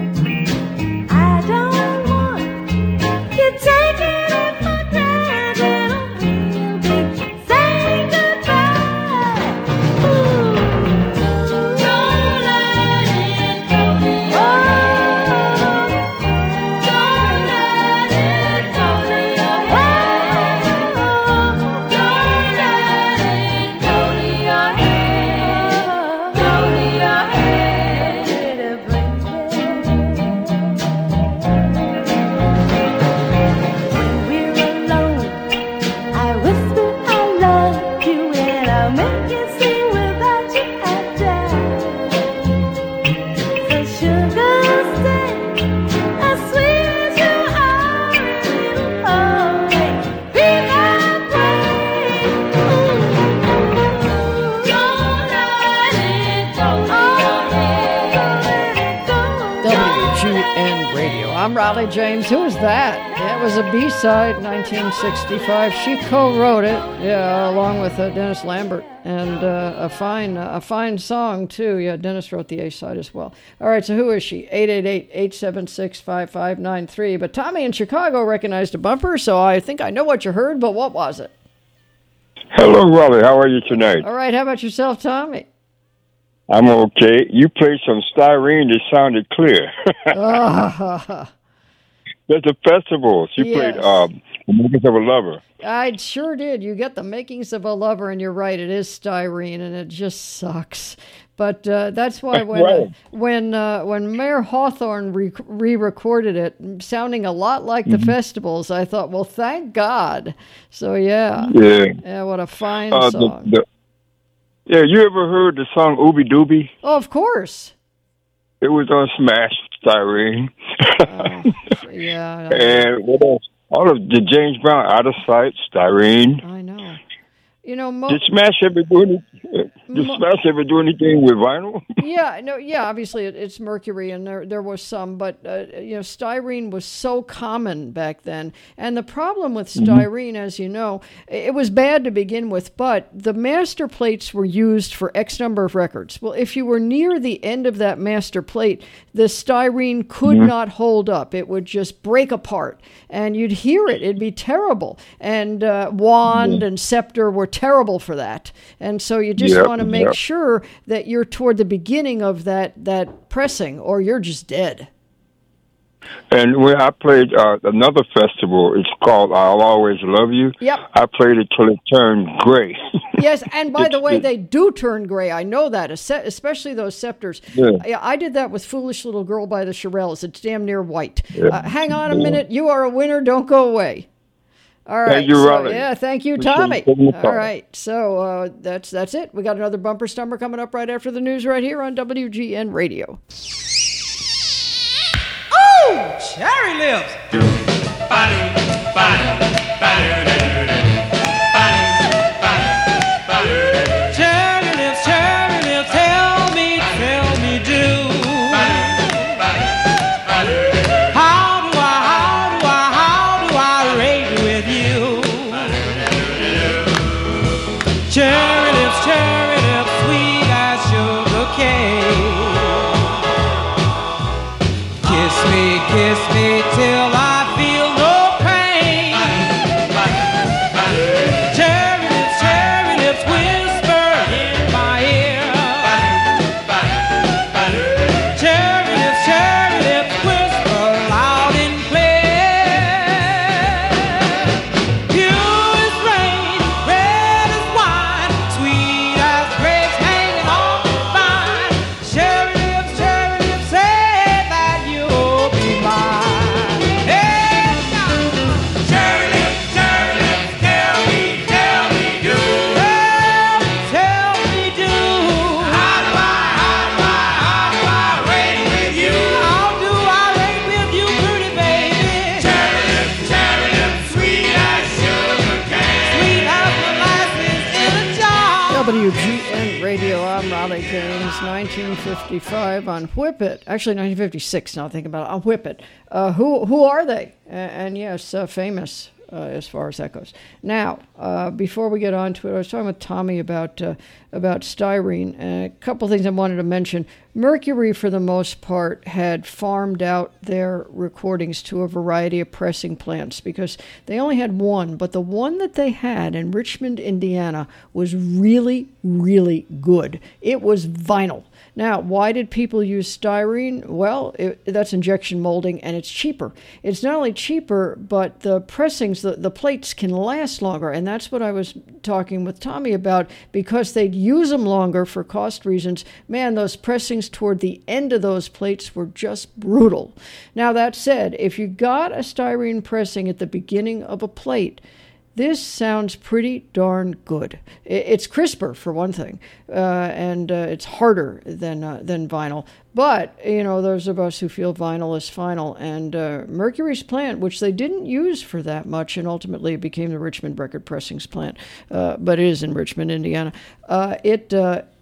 G N Radio. I'm Raleigh James. Who was that? That was a B-side, nineteen sixty-five. She co-wrote it, yeah, along with uh, Dennis Lambert, and uh, a fine, uh, a fine song too. Yeah, Dennis wrote the A-side as well. All right, so who is she? eight eight eight, eight seven six, five five nine three. But Tommy in Chicago recognized a bumper, so I think I know what you heard. But what was it? Hello, Raleigh. How are you tonight? All right. How about yourself, Tommy? I'm okay. You played some Styrene that sounded clear. oh. There's the festivals. You Yes. played um, The Makings of a Lover. I sure did. You get The Makings of a Lover, and you're right. It is Styrene, and it just sucks. But uh, that's why when Right. uh, when uh, when Mayor Hawthorne re- re-recorded it, sounding a lot like the Mhm. festivals, I thought, well, thank God. So yeah, Yeah. yeah, what a fine Uh, the, song. the, yeah, you ever heard the song Ooby Dooby? Oh, of course. It was on Smash Styrene. Oh, yeah. And what else? All of the James Brown, Out of Sight, Styrene. I know. You know, mo- Did Smash ever do any, Did Mo- Smash ever do anything with vinyl? yeah, no, yeah. Obviously, it, it's mercury, and there there was some, but uh, you know, styrene was so common back then. And the problem with styrene, as you know, it was bad to begin with. But the master plates were used for X number of records. Well, if you were near the end of that master plate, the styrene could Mhm. not hold up. It would just break apart, and you'd hear it. It'd be terrible. And uh, Wand Yeah. and Scepter were terrible for that. And so you just Yep, want to make yep. sure that you're toward the beginning of that that pressing, or you're just dead. And when I played uh, another festival, it's called I'll Always Love You. Yep. I played it till it turned gray. Yes, and by the way, It's- they do turn gray. I know that, es- especially those scepters. Yeah. I, I did that with Foolish Little Girl by the Shirelles. It's damn near white. Yeah. Uh, hang on a Yeah. minute. You are a winner. Don't go away. All right. Thank you, so, Raleigh. yeah, thank you, Appreciate Tommy. you taking the All call. right. So uh, that's that's it. We got another bumper stumper coming up right after the news right here on W G N Radio. Oh, cherry lips. Cherry lips, cherry lips, tell me, tell me, do. How do I, how do I, how do I rate with you? Cherry lips, cherry lips, sweet as sugar cane. Kiss me, kiss me till I feel no pain. Cherry lips, cherry lips, whisper in my ear. Cherry lips, cherry lips, whisper loud and clear. Pure as rain, red as wine, sweet as grapes hanging on the vine. Cherry lips, cherry lips, say that you'll be mine. Hey, cherry lips, cherry lips, tell me, tell me, do. Tell me, do. How do I, how do I, how do I rate with you? How do I rate with you, pretty baby? Cherry lips, cherry lips, sweet as sugar cane. Sweet as molasses in a jar. W G N Radio, I'm Raleigh James, nineteen fifty-five on Whip It. Actually, nineteen fifty-six, now think about it, on Whip It. Uh, who, who are they? Uh, and yes, uh, famous uh, as far as that goes. Now, uh, before we get on to it, I was talking with Tommy about, uh, about styrene, and a couple things I wanted to mention. Mercury, for the most part, had farmed out their recordings to a variety of pressing plants because they only had one, but the one that they had in Richmond, Indiana, was really, really good. It was vinyl. Now, why did people use styrene? Well, it, that's injection molding, and it's cheaper. It's not only cheaper, but the pressings, the, the plates can last longer, and that's what I was talking with Tommy about. Because they'd use them longer for cost reasons, man, those pressings toward the end of those plates were just brutal. Now, that said, if you got a styrene pressing at the beginning of a plate, this sounds pretty darn good. It's crisper, for one thing, uh, and uh, it's harder than uh, than vinyl. But, you know, those of us who feel vinyl is final. And uh, Mercury's plant, which they didn't use for that much, and ultimately it became the Richmond Record Pressings plant, uh, but it is in Richmond, Indiana, uh, it... Uh,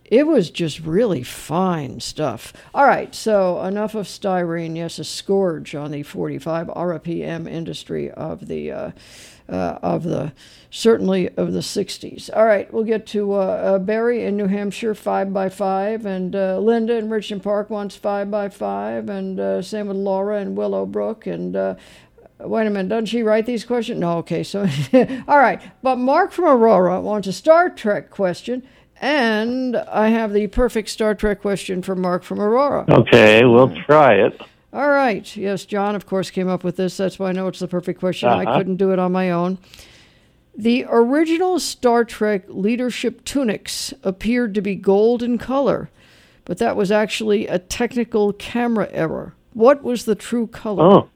It was just really fine stuff. All right, so enough of styrene. Yes, a scourge on the forty-five R P M industry of the uh, uh, of the certainly of the sixties. All right, we'll get to uh, uh, Barry in New Hampshire, five by five, and uh, Linda in Richmond Park wants five by five, and uh, same with Laura in Willowbrook, and. Uh, Wait a minute, doesn't she write these questions? No, okay, so, all right. But Mark from Aurora wants a Star Trek question, and I have the perfect Star Trek question for Mark from Aurora. Okay, we'll try it. All right. Yes, John, of course, came up with this. That's why I know it's the perfect question. Uh-huh. I couldn't do it on my own. The original Star Trek leadership tunics appeared to be gold in color, but that was actually a technical camera error. What was the true color? Oh.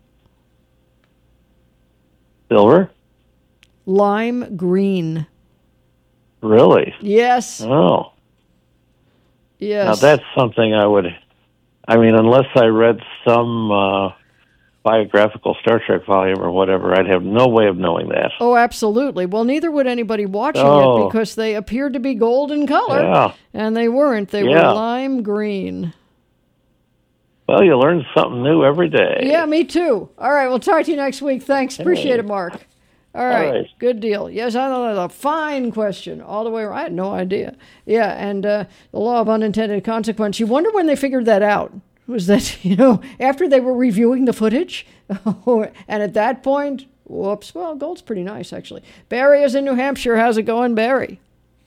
Silver? Lime green. Really? Yes. Oh. Yes. Now that's something I would, I mean, unless I read some uh, biographical Star Trek volume or whatever, I'd have no way of knowing that. Oh, absolutely. Well, neither would anybody watching Oh. it because they appeared to be gold in color. Yeah. And they weren't. They Yeah. were lime green. Well, you learn something new every day. Yeah, me too. All right, we'll talk to you next week. Thanks. Appreciate Hey. it, Mark. All right. right. Good deal. Yes, I know that's a fine question all the way around. I had no idea. Yeah, and uh, the law of unintended consequence. You wonder when they figured that out. Was that, you know, after they were reviewing the footage? And at that point, whoops, well, gold's pretty nice, actually. Barry is in New Hampshire. How's it going, Barry?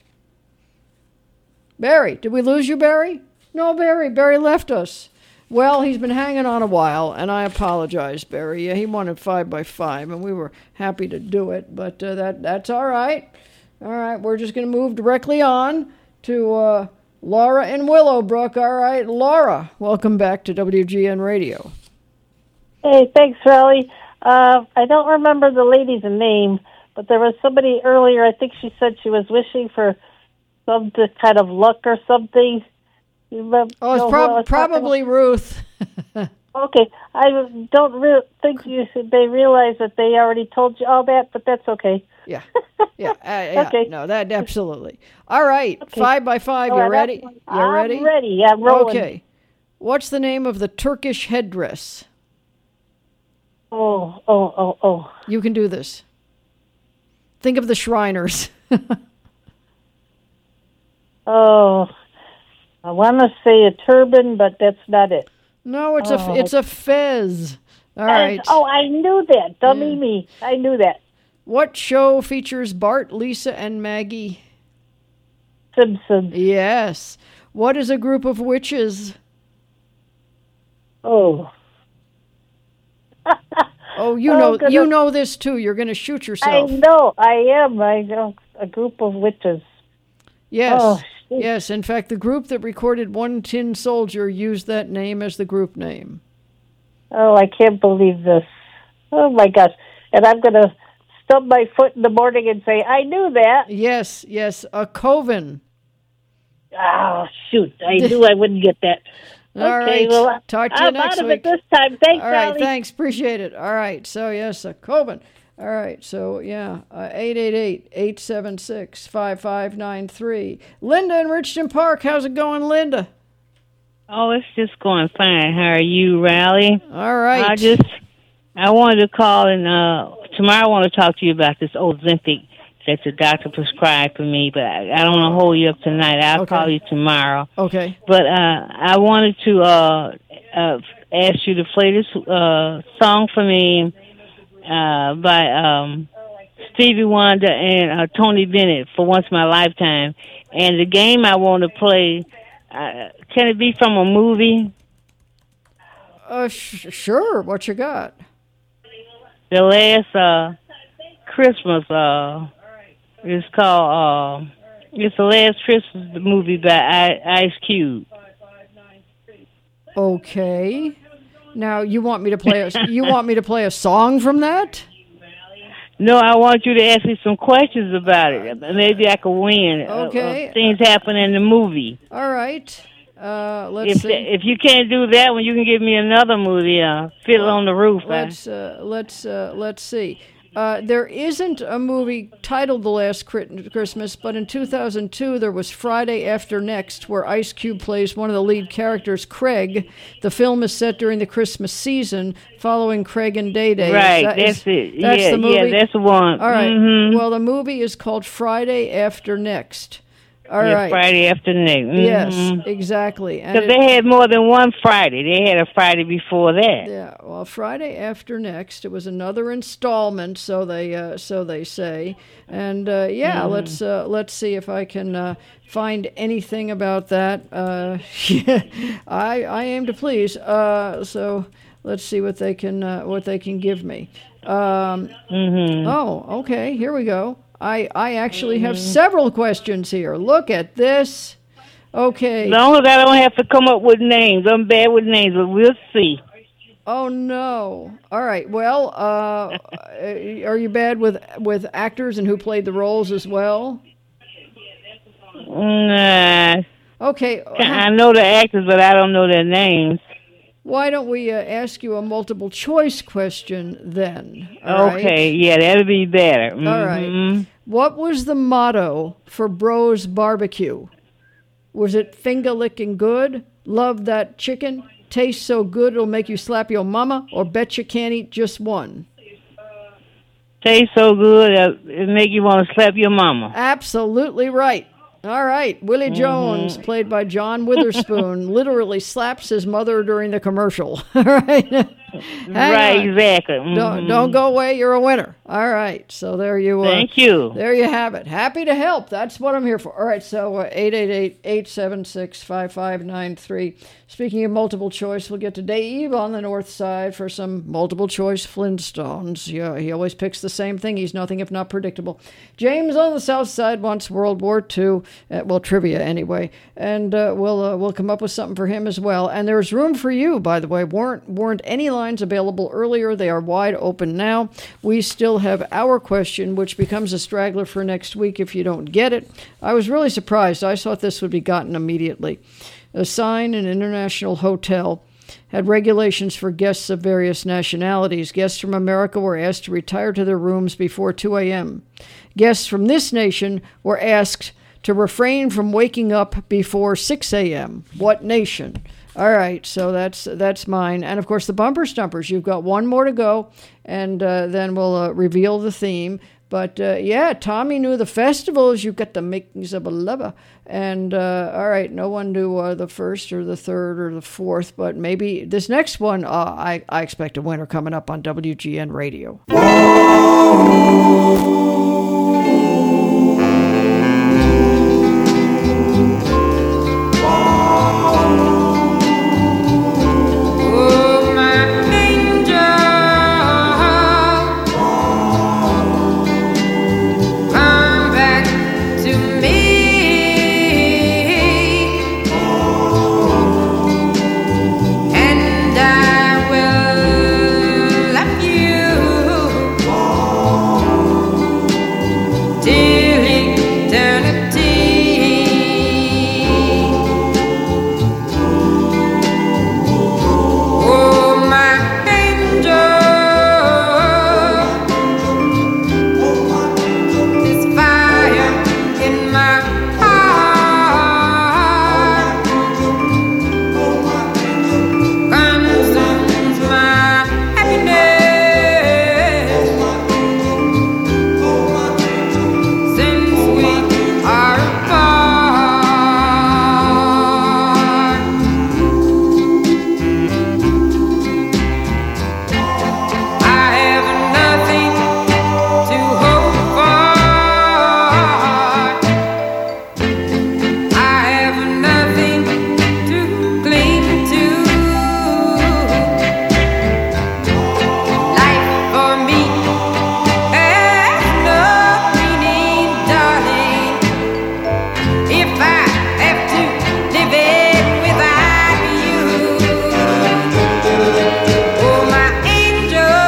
Barry, did we lose you, Barry? No, Barry. Barry left us. Well, he's been hanging on a while, and I apologize, Barry. Yeah, he wanted five by five, and we were happy to do it, but uh, that that's all right. All right, we're just going to move directly on to uh, Laura in Willowbrook. All right, Laura, welcome back to W G N Radio. Hey, thanks, Raleigh. Uh, I don't remember the lady's name, but there was somebody earlier, I think she said she was wishing for some t- kind of luck or something. You remember, Oh, it's know who I prob- was talking probably Ruth. about? Okay, I don't re- think you should, they realize that they already told you all that, but that's okay. Yeah, yeah, uh, yeah. Okay. No, that absolutely. All right, Okay. five by five. All You right, ready? I'm- You I'm ready? ready. I'm rolling. Okay. What's the name of the Turkish headdress? Oh, oh, oh, oh. You can do this. Think of the Shriners. Oh, I want to say a turban, but that's not it. No, it's a Oh. it's a fez. All That right. is- oh, I knew that. Dummy me. I knew that. What show features Bart, Lisa, and Maggie? Simpsons. Yes. What is a group of witches? Oh. Oh, you Oh, know goodness. you know this too. You're going to shoot I yourself. know. I am. I know. A group of witches. Yes. Oh, yes. In fact, the group that recorded One Tin Soldier used that name as the group name. Oh, I can't believe this. Oh, my gosh. And I'm going to stub my foot in the morning and say, I knew that. Yes, yes, a coven. Oh, shoot. I knew I wouldn't get that. All okay, right. well, Talk to you I'm next out of week. it this time. Thanks, All right, Sally. thanks. Appreciate it. All right. So, yes, a coven. All right. So, yeah, uh, eight eight eight, eight seven six, five five nine three. Linda in Richmond Park. How's it going, Linda? Oh, it's just going fine. How are you, Raleigh? All right. I just, I wanted to call and, uh, tomorrow I want to talk to you about this Ozempic that the doctor prescribed for me, but I, I don't want to hold you up tonight. I'll Okay. call you tomorrow. Okay. But, uh, I wanted to, uh, uh, ask you to play this, uh, song for me, uh, by, um, Stevie Wonder and, uh, Tony Bennett for Once in My Lifetime. And the game I want to play, uh, can it be from a movie? Uh, sh- sure. What you got? The last uh, Christmas, uh, it's called, uh, it's the last Christmas movie by I- Ice Cube. Okay. Now you want me to play a you want me to play a song from that? No, I want you to ask me some questions about it. Maybe I could win. uh, Okay. Uh, things happen in the movie. All right. Uh, let's If see. if you can't do that one, you can give me another movie. Uh, Fiddle on the Roof. uh. Let's uh, let's uh, let's see. Uh, there isn't a movie titled The Last Christmas, but in two thousand two there was Friday After Next, where Ice Cube plays one of the lead characters, Craig. The film is set during the Christmas season, following Craig and Day Day. Right, That that's is- it. That's yeah, the movie? yeah, that's the one. All right. Mhm. Well, the movie is called Friday After Next. All yeah, right. Friday After Next. Mhm. Yes, exactly. And Because it- they had more than one Friday. They had a Friday before that. Yeah, well, Friday After Next, it was another installment, so they uh, so they say, and uh, yeah, Mhm. let's uh, let's see if I can uh, find anything about that. Uh, yeah, I I aim to please. Uh, so let's see what they can uh, what they can give me. Um, Mhm. Oh, okay, here we go. I I actually have several questions here. Look at this. Okay. As long as I don't have to come up with names. I'm bad with names, but we'll see. Oh no! All right. Well, uh, are you bad with with actors and who played the roles as well? Nah. Okay. I know the actors, but I don't know their names. Why don't we uh, ask you a multiple choice question then? all right? Okay, yeah, that'll be better. All right. Mhm. What was the motto for Bros Barbecue? Was it finger licking good? Love that chicken? Tastes so good it'll make you slap your mama? Or bet you can't eat just one? Tastes so good uh, it make you want to slap your mama. Absolutely right. All right. Willie Jones, played by John Witherspoon, literally slaps his mother during the commercial. All right. Hang Right, on. exactly. Don't, Mhm. don't go away. You're a winner. All right. So there you are. Thank you. There you have it. Happy to help. That's what I'm here for. All right. So uh, eight eight eight, eight seven six, five five nine three. Speaking of multiple choice, we'll get to Dave on the north side for some multiple choice Flintstones. Yeah, he always picks the same thing. He's nothing if not predictable. James on the south side wants World War Two. Uh, well, trivia anyway. And uh, we'll uh, we'll come up with something for him as well. And there's room for you, by the way. Weren't, weren't any lines available earlier. They are wide open now. We still have our question, which becomes a straggler for next week if you don't get it. I was really surprised. I thought this would be gotten immediately. A sign in an international hotel had regulations for guests of various nationalities. Guests from America were asked to retire to their rooms before two a.m. Guests from this nation were asked to refrain from waking up before six a.m. What nation? All right, so that's that's mine. And, of course, the bumper stumpers. You've got one more to go, and uh, then we'll uh, reveal the theme. But, uh, yeah, Tommy knew the festivals. You've got the makings of a lover. And, uh, all right, no one knew uh, the first or the third or the fourth, but maybe this next one, uh, I, I expect a winner coming up on W G N Radio. Oh, my angel, come back to me, and I will love you till eternity. Oh, my angel, this fire in my heart consumes my happiness since we are apart. I have nothing to hope for. I have nothing to cling to. Life for me has no meaning, darling, if I have to live it without you. Oh, my angel,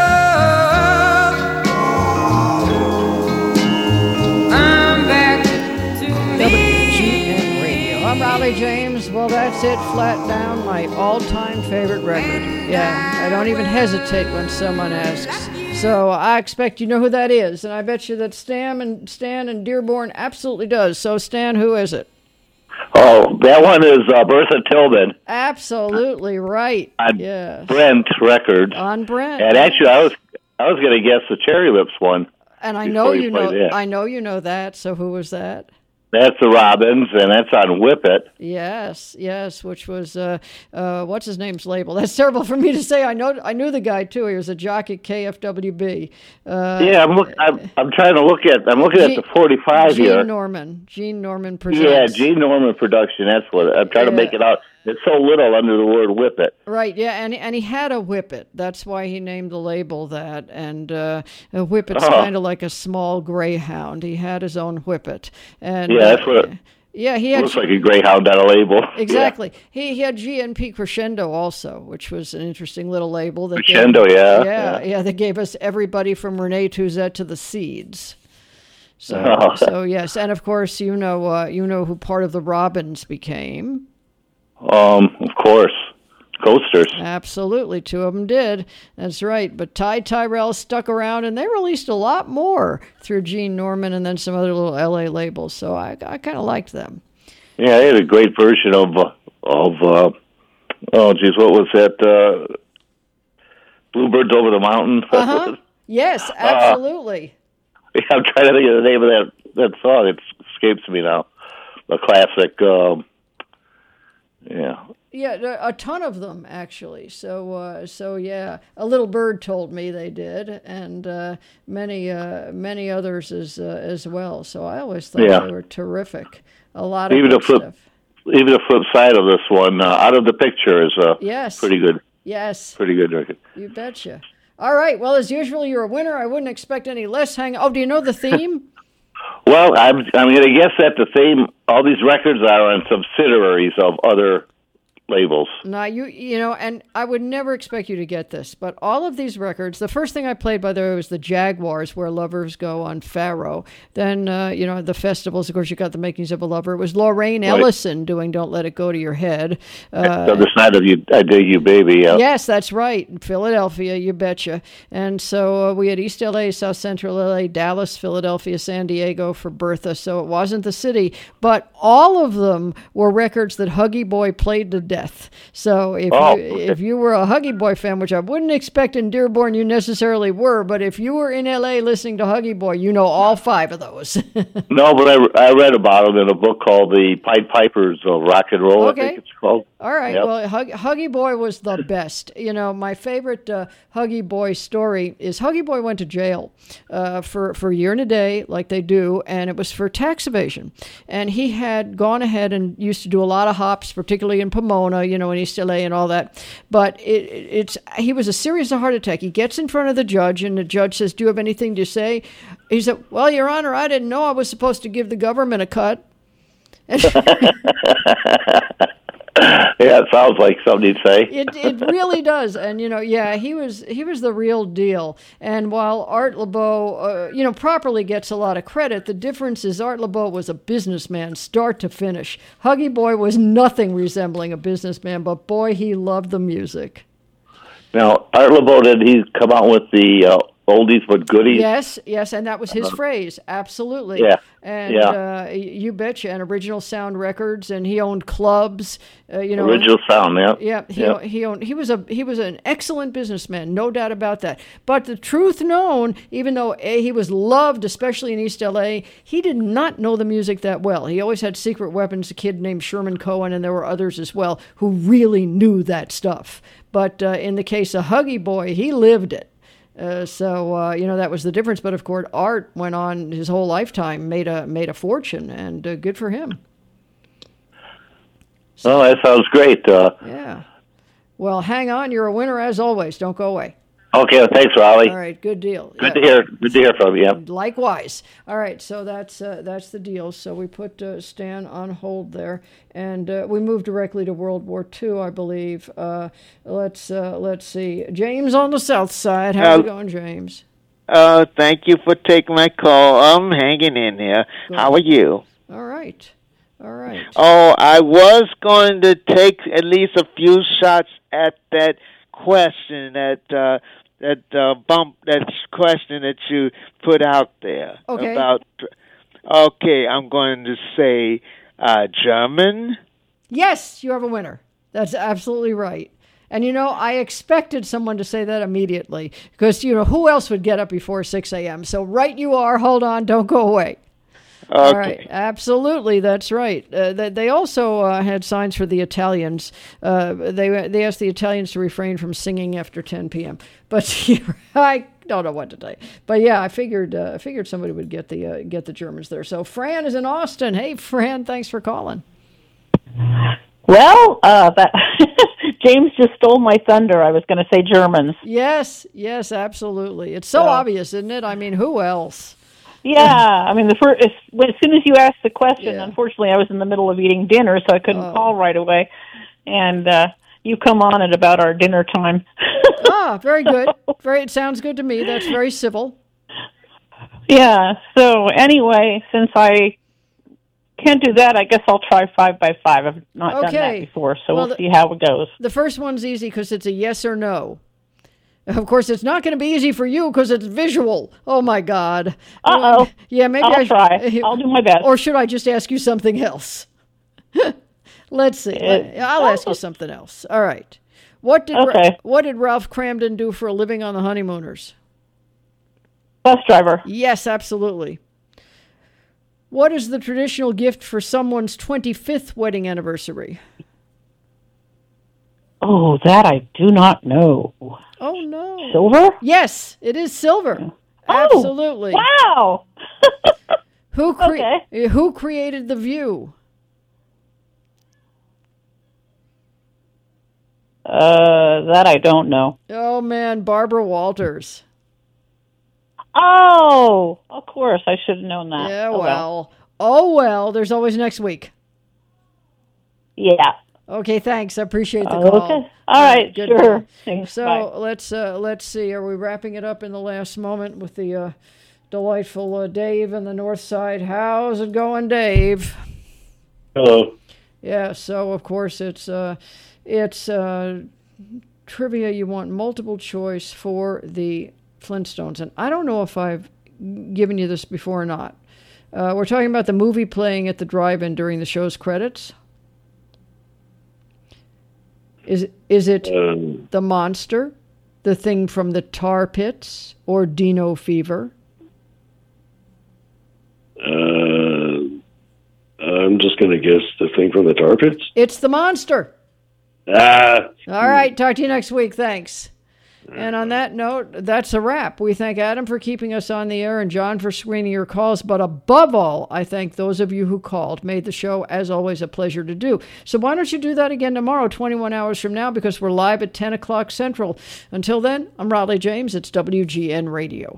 come back to W G N Radio. I'm Raleigh James. Well, that's it. Flat down, my all-time favorite record. Yeah, I don't even hesitate when someone asks. So I expect you know who that is, and I bet you that Stan and Stan and Dearborn absolutely does. So Stan, who is it? Oh, that one is uh, Bertha Tillman. Absolutely right. On yeah. Brent Records. On Brent. And actually, I was I was going to guess the Cherry Lips one. And I know you know. That. I know you know that. So who was that? That's the Robins, and that's on Whip It. Yes, yes, which was uh, uh, what's his name's label? That's terrible for me to say. I know, I knew the guy too. He was a jock at K F W B. Uh, yeah, I'm, look, I'm I'm trying to look at. I'm looking Gene, at the forty-five Gene here. Gene Norman. Gene Norman presents. Yeah, Gene Norman production. That's what I'm trying yeah. to make it out. It's so little under the word Whip It. Right, yeah, and and he had a Whip It. That's why he named the label that. And uh, a Whip It's oh. kind of like a small greyhound. He had his own Whip It. And, yeah, that's what it, uh, yeah, he had, looks like a greyhound on a label. Exactly. Yeah. He he had G N P Crescendo also, which was an interesting little label. That Crescendo, gave, yeah, yeah. Yeah, yeah, they gave us everybody from Renee Tuzet to the Seeds. So, oh. so yes, and of course, you know, uh, you know who part of the Robins became. Um, of course, Coasters. Absolutely, two of them did. That's right. But Ty Tyrell stuck around, and they released a lot more through Gene Norman and then some other little L A labels. So I, I kind of liked them. Yeah, they had a great version of uh, of uh, oh, geez, what was that? Uh, Bluebirds Over the Mountain. Uh-huh. Yes, absolutely. Uh, yeah, I'm trying to think of the name of that that song. It escapes me now. A classic. Um, Yeah. Yeah, a ton of them actually. So, uh, so yeah, A Little Bird told me they did, and uh, many, uh, many others as uh, as well. So I always thought yeah. they were terrific. A lot of even good the flip, stuff. Even the flip side of this one, uh, Out of the Picture, is uh, yes. pretty good. Yes. Pretty good record. You betcha. All right. Well, as usual, you're a winner. I wouldn't expect any less. Hang. Oh, do you know the theme? Well, I'm I'm going to guess that the theme. All these records are on subsidiaries of other labels. Now, you you know, and I would never expect you to get this, but all of these records, the first thing I played, by the way, was the Jaguars, Where Lovers Go on Faro. Then, uh, you know, the festivals, of course, you got The Makings of a Lover. It was Lorraine right. Ellison doing Don't Let It Go to Your Head. Uh, the other side of you, I Dig You, Baby. Yeah. Yes, that's right. Philadelphia, you betcha. And so uh, we had East L A, South Central L A, Dallas, Philadelphia, San Diego for Bertha, so it wasn't the city, but all of them were records that Huggy Boy played to death. So if oh, you okay. if you were a Huggy Boy fan, which I wouldn't expect in Dearborn you necessarily were, but if you were in L A listening to Huggy Boy, you know all five of those. No, but I, I read about them in a book called The Pied Pipers of Rock and Roll, okay. I think it's called. All right. Yep. Well, Hug, Huggy Boy was the best. You know, my favorite uh, Huggy Boy story is Huggy Boy went to jail uh, for, for a year and a day, like they do, and it was for tax evasion. And he had gone ahead and used to do a lot of hops, particularly in Pomona, you know, in East L A and all that. But it, it's he was a serious heart attack. He gets in front of the judge, and the judge says, "Do you have anything to say?" He said, "Well, Your Honor, I didn't know I was supposed to give the government a cut." Yeah, it sounds like something you'd say. It it really does, and you know, yeah, he was he was the real deal. And while Art Laboe, uh, you know, properly gets a lot of credit, the difference is Art Laboe was a businessman, start to finish. Huggy Boy was nothing resembling a businessman, but boy, he loved the music. Now, Art Laboe, did he come out with the uh, oldies but goodies? Yes, yes, and that was his uh, phrase, absolutely. Yeah, and yeah. Uh, you betcha, and Original Sound Records, and he owned clubs. Uh, you know, Original Sound, yeah. Yeah, he yeah. he owned. He was a he was an excellent businessman, no doubt about that. But the truth known, even though A, he was loved, especially in East L A, he did not know the music that well. He always had secret weapons. A kid named Sherman Cohen, and there were others as well who really knew that stuff. But uh, in the case of Huggy Boy, he lived it. Uh, so uh, you know, that was the difference. But of course, Art went on his whole lifetime, made a made a fortune, and uh, good for him. So, oh, that sounds great. Uh, yeah. Well, hang on. You're a winner as always. Don't go away. Okay, thanks, Raleigh. All right, good deal. Good yeah. to hear. Good to hear from you. Yeah. Likewise. All right, so that's uh, that's the deal. So we put uh, Stan on hold there, and uh, we moved directly to World War Two, I believe. Uh, let's uh, let's see. James on the South Side. How's uh, it going, James? Uh, thank you for taking my call. I'm hanging in here. Good. How are you? All right. All right. Oh, I was going to take at least a few shots at that question that uh, that uh, bump that question that you put out there Okay. about. Okay, I'm going to say uh, German. Yes, you have a winner. That's absolutely right. And, you know, I expected someone to say that immediately because, you know, who else would get up before six a.m.? So right you are. Hold on. Don't go away. Okay. All right. Absolutely. That's right. Uh, they, they also uh, had signs for the Italians. Uh, they they asked the Italians to refrain from singing after ten p.m. But I don't know what to say. But, yeah, I figured uh, I figured somebody would get the, uh, get the Germans there. So Fran is in Austin. Hey, Fran, thanks for calling. Well, uh, that James just stole my thunder. I was going to say Germans. Yes, yes, absolutely. It's so So- obvious, isn't it? I mean, who else? Yeah, I mean, the first, as, when, as soon as you asked the question, unfortunately, I was in the middle of eating dinner, so I couldn't Oh. call right away. And uh, you come on at about our dinner time. Ah, very good. Very. It sounds good to me. That's very civil. Yeah, so anyway, since I can't do that, I guess I'll try five by five. I've not done that Okay. before, so Well, we'll the- see how it goes. The first one's easy because it's a yes or no. Of course, it's not going to be easy for you because it's visual. Oh, my God. Uh-oh. Um, yeah, maybe I'll I try. I'll do my best. Or should I just ask you something else? Let's see. It- I'll ask you something else. All right. What did Ra- Okay. What did Ralph Cramden do for a living on The Honeymooners? Bus driver. Yes, absolutely. What is the traditional gift for someone's twenty-fifth wedding anniversary? Oh, that I do not know. Oh, no. Silver? Yes, it is silver. Oh, Absolutely. Wow. Who cre- Who created The View? Uh, that I don't know. Oh, man, Barbara Walters. Oh, of course. I should have known that. Yeah, Oh, well. Oh, well, there's always next week. Yeah. Okay, thanks. I appreciate the Oh, call. okay. All right, good sure. call. Thanks. So Bye. let's uh, let's see. Are we wrapping it up in the last moment with the uh, delightful uh, Dave in the North Side? How's it going, Dave? Hello. Yeah. So of course it's uh, it's uh, trivia. You want multiple choice for the Flintstones, and I don't know if I've given you this before or not. Uh, we're talking about the movie playing at the drive-in during the show's credits. Is is it Um, The Monster, The Thing from the Tar Pits, or Dino Fever? Uh, I'm just going to guess The Thing from the Tar Pits. It's The Monster. Ah. All right, talk to you next week. Thanks. And on that note, that's a wrap. We thank Adam for keeping us on the air and John for screening your calls. But above all, I thank those of you who called. Made the show, as always, a pleasure to do. So why don't you do that again tomorrow, twenty-one hours from now, because we're live at ten o'clock Central. Until then, I'm Raleigh James. It's W G N Radio.